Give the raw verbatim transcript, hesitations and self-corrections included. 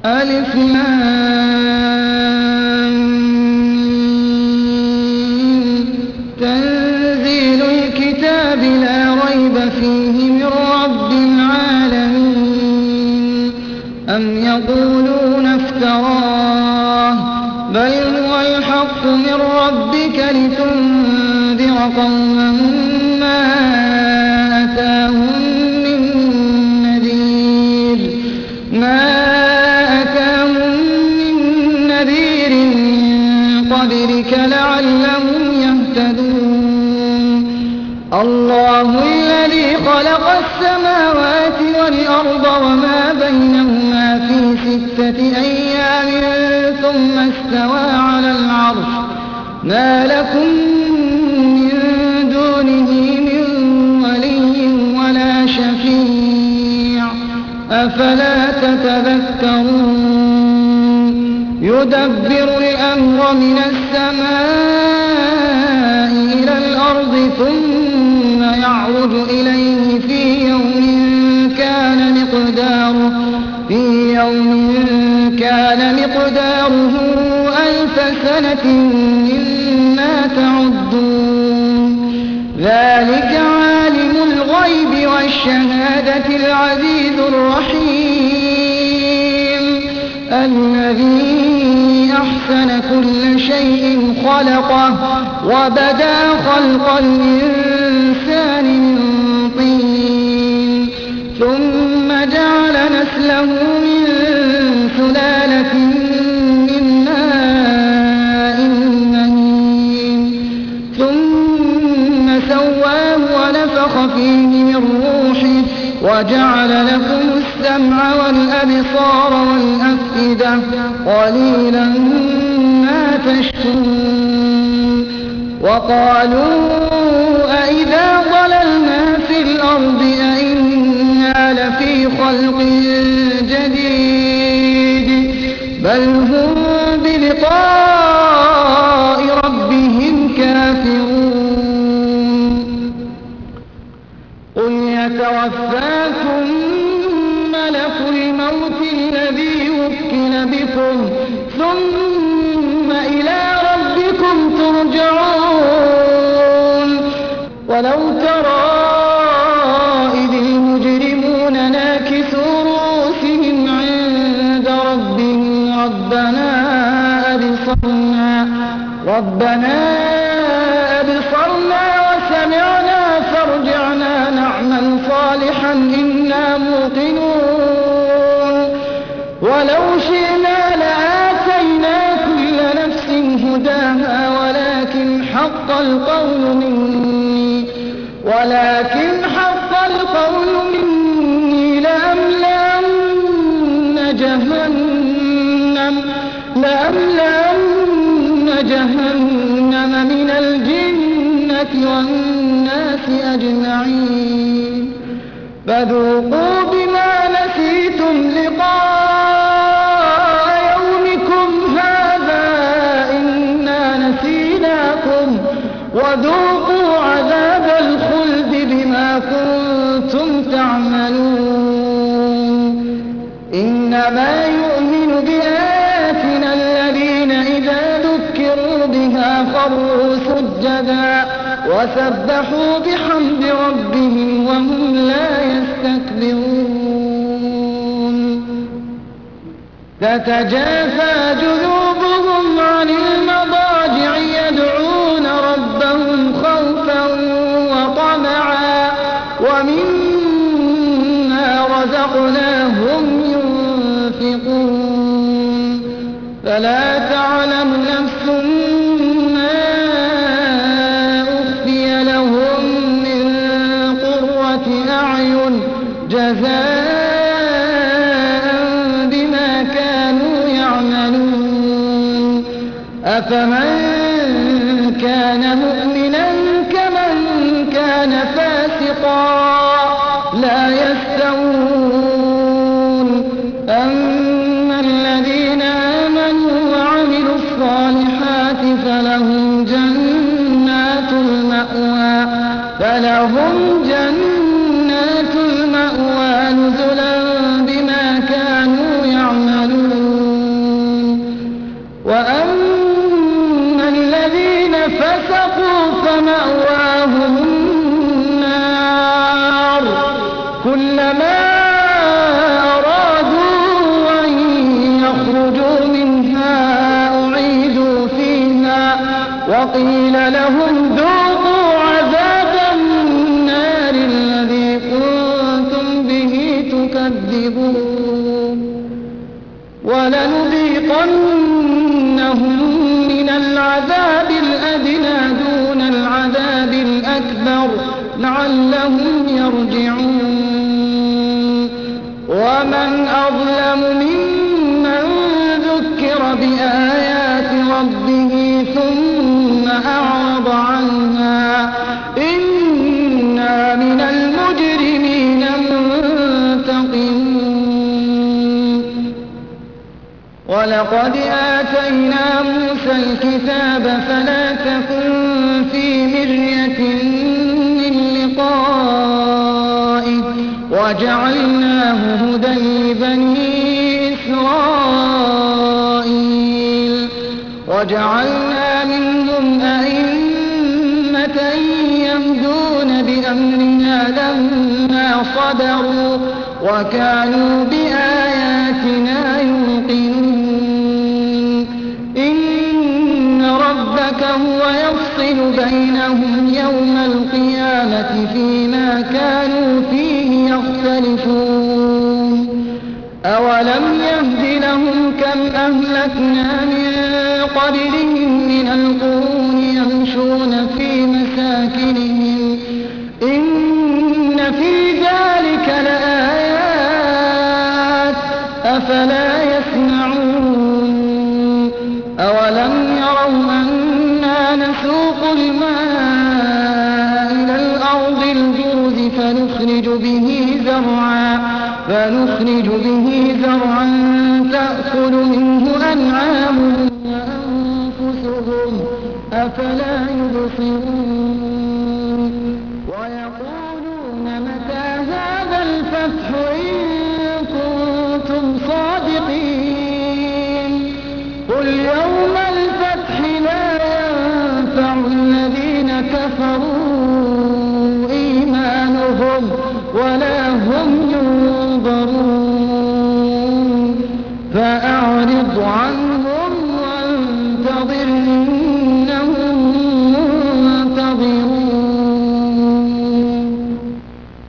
ألف لام ميم. تنزيل الكتاب لا ريب فيه من رب العالمين. أم يقولون افتراه بل هو الحق من ربك لتنذر قوما ما أتاهم من نذير ما أتاهم من نذير من قبلك لعلهم يهتدون. الله الذي خلق السماوات والأرض وما بينهما في ستة أيام ثم استوى على العرش ما لكم من دونه من ولي ولا شفيع أفلا تتذكرون. يدبر الأمر من السماء إلى الأرض ثم يعرج إليه في يوم كان مقداره في يوم كان مقداره ألف سنة مما تعدون. ذلك عالم الغيب والشهادة العزيز الرحيم الذي أحسن كل شيء خلقه وبدأ خلق الإنسان من طين ثم جعل نسله من سلالة من ماء مهين ثم سواه ونفخ فيه من روحه وجعل لكم السمع والأبصار والأفئدة قليلا ما تشكرون. وقالوا أئذا ضللنا في الأرض أئنا لفي خلق جديد بل هم بلقاء ربهم كافرون. قل يتوفاكم ملك الموت الذي وكل بكم ثم إلى ربكم ترجعون. ولو ترى إذ المجرمون ناكسوا رؤوسهم عند ربهم ربنا أبصرنا ربنا أبصرنا وسمعنا فارجعنا نعمل صالحا إنا موقنون. ولو شئنا لآتينا كل نفس هداها ولكن حق القول مني ولكن حق القول مني لأملأن جهنم لأملأن جهنم من الجنة والناس أجمعين. فذوقوا بما نسيتم لقاء يومكم هذا إنا نسيناكم وذوقوا عذاب الخلد بما كنتم تعملون. إنما يؤمن بآياتنا الذين إذا ذكروا بها خروا سجدا وسبحوا بحمد ربهم وهم لا يستكبرون. تتجافى جنوبهم عن المضاجع يدعون ربهم خوفا وطمعا ومما رزقناهم ينفقون. فلا تعلم نفس ما أخفي لهم من قرة أعين جزاء بما كانوا يعملون. أفمن كان مؤمنا كمن كان فاسقا لا يستوون. أما الذين آمنوا وعملوا الصالحات فلهم جنات المأوى فلهم جنات المأوى نزلا بما كانوا يعملون. ومأواهم النار كلما أرادوا أن يخرجوا منها أعيدوا فيها وقيل لهم ذوقوا عذاب النار الذي كنتم به تكذبون ولنذيقنهم من العذاب الأدنى دون العذاب الأكبر لعلهم يرجعون ومن أظلم ممن ذكر بآيات ربه ثم أعرض عنها إنا من المجرمين منتقمون ولقد آتينا موسى الكتاب فلا تكن في مرية من لقائه وجعلناه هدى لبني إسرائيل وجعلنا منهم أئمة يهدون بأمرنا لما صبروا وكانوا بآياتنا يوقنون إن ربك هو يفصل بينهم يوم القيامة فيما كانوا فيه يختلفون أولم يهد لهم كم أهلكنا من قبلهم من القرون يمشون في مساكنهم إن في ذلك لآيات أفلا يسمعون أولم يروا أنا نسوق الماء إلى الأرض الجرز فنخرج به زرعا فنخرج به زرعا تأكل منه أنعامهم وأنفسهم أفلا يبصرون ويقولون متى هذا الفتح